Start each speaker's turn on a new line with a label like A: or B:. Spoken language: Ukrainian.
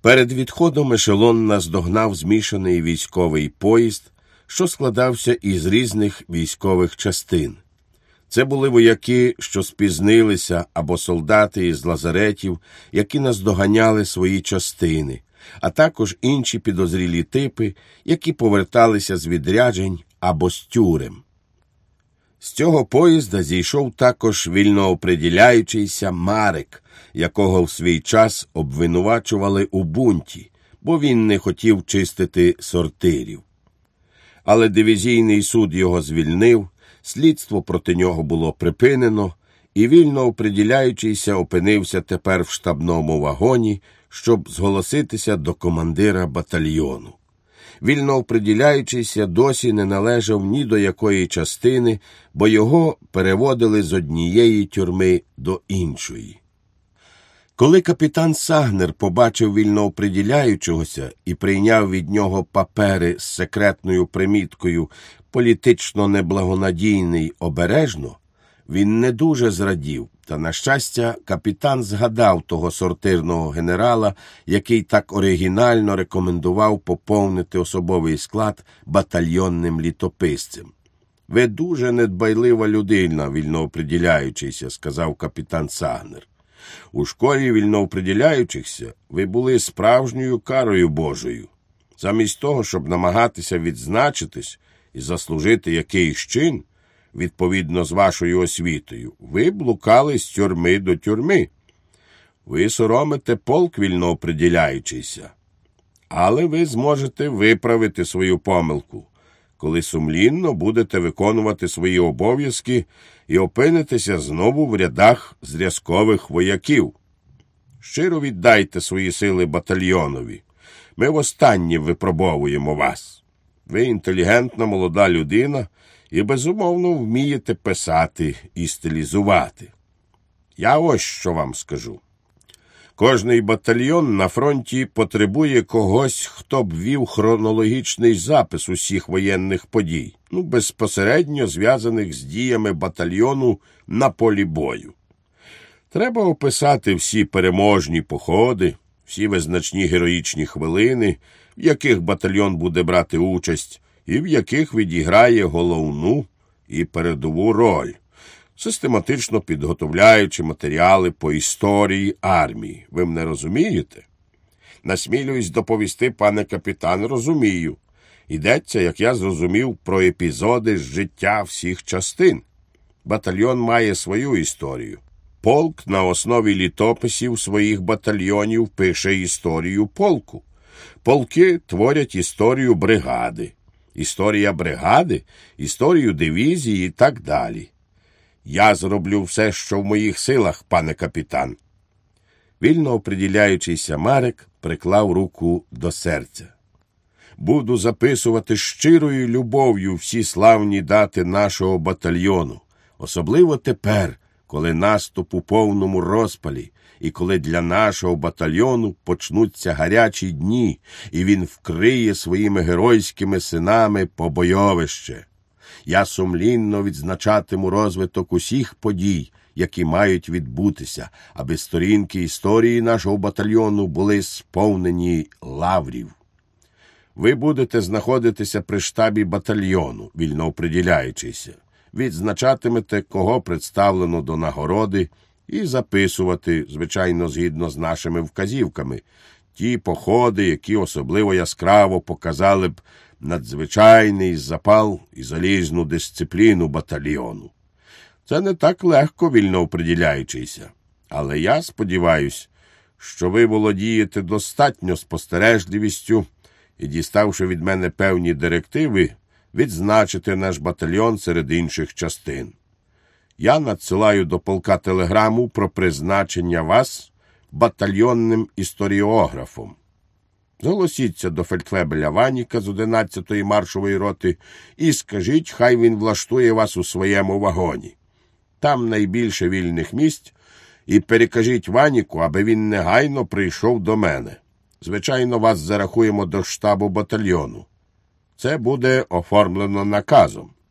A: Перед відходом ешелон наздогнав змішаний військовий поїзд, що складався із різних військових частин. Це були вояки, що спізнилися, або солдати із лазаретів, які наздоганяли свої частини, а також інші підозрілі типи, які поверталися з відряджень або з тюрем. З цього поїзда зійшов також вільнооприділяючийся Марек, якого в свій час обвинувачували у бунті, бо він не хотів чистити сортирів. Але дивізійний суд його звільнив, слідство проти нього було припинено, і вільнооприділяючийся опинився тепер в штабному вагоні, щоб зголоситися до командира батальйону. Вільнооприділяючийся досі не належав ні до якої частини, бо його переводили з однієї тюрми до іншої. Коли капітан Сагнер побачив вільнооприділяючогося і прийняв від нього папери з секретною приміткою «політично неблагонадійний обережно», він не дуже зрадів, та, на щастя, капітан згадав того сортирного генерала, який так оригінально рекомендував поповнити особовий склад батальйонним літописцем. «Ви дуже недбайлива людина, вільнооприділяючийся», – сказав капітан Сагнер. «У школі вільнооприділяючихся ви були справжньою карою Божою. Замість того, щоб намагатися відзначитись і заслужити якийсь чин, відповідно з вашою освітою, ви блукали з тюрми до тюрми. Ви соромите полк вільнооприділяючийся. Але ви зможете виправити свою помилку, коли сумлінно будете виконувати свої обов'язки і опинитеся знову в рядах зв'язкових вояків. Щиро віддайте свої сили батальйонові. Ми востаннє випробовуємо вас. Ви інтелігентна молода людина і, безумовно, вмієте писати і стилізувати. Я ось що вам скажу. Кожний батальйон на фронті потребує когось, хто б вів хронологічний запис усіх воєнних подій, безпосередньо зв'язаних з діями батальйону на полі бою. Треба описати всі переможні походи, всі визначні героїчні хвилини, в яких батальйон буде брати участь, і в яких відіграє головну і передову роль, систематично підготовляючи матеріали по історії армії. Ви мене розумієте? Насмілююсь доповісти, пане капітан, розумію. Йдеться, як я зрозумів, про епізоди з життя всіх частин. Батальйон має свою історію. Полк на основі літописів своїх батальйонів пише історію полку. Полки творять історію бригади. Історія бригади, історію дивізії і так далі. Я зроблю все, що в моїх силах, пане капітан. Вільнооприділяючийся Марек приклав руку до серця. Буду записувати щирою любов'ю всі славні дати нашого батальйону, особливо тепер, коли наступ у повному розпалі, і коли для нашого батальйону почнуться гарячі дні, і він вкриє своїми геройськими синами побойовище. Я сумлінно відзначатиму розвиток усіх подій, які мають відбутися, аби сторінки історії нашого батальйону були сповнені лаврів. Ви будете знаходитися при штабі батальйону, вільнооприділяючийся, відзначатимете, кого представлено до нагороди, і записувати, звичайно, згідно з нашими вказівками, ті походи, які особливо яскраво показали б надзвичайний запал і залізну дисципліну батальйону. Це не так легко, вільнооприділяючийся, але я сподіваюсь, що ви володієте достатньо спостережливістю і, діставши від мене певні директиви, відзначити наш батальйон серед інших частин. Я надсилаю до полка телеграму про призначення вас батальйонним історіографом. Зголосіться до фельдфебеля Ваніка з 11-ї маршової роти і скажіть, хай він влаштує вас у своєму вагоні. Там найбільше вільних місць, і перекажіть Ваніку, аби він негайно прийшов до мене. Звичайно, вас зарахуємо до штабу батальйону. Це буде оформлено наказом.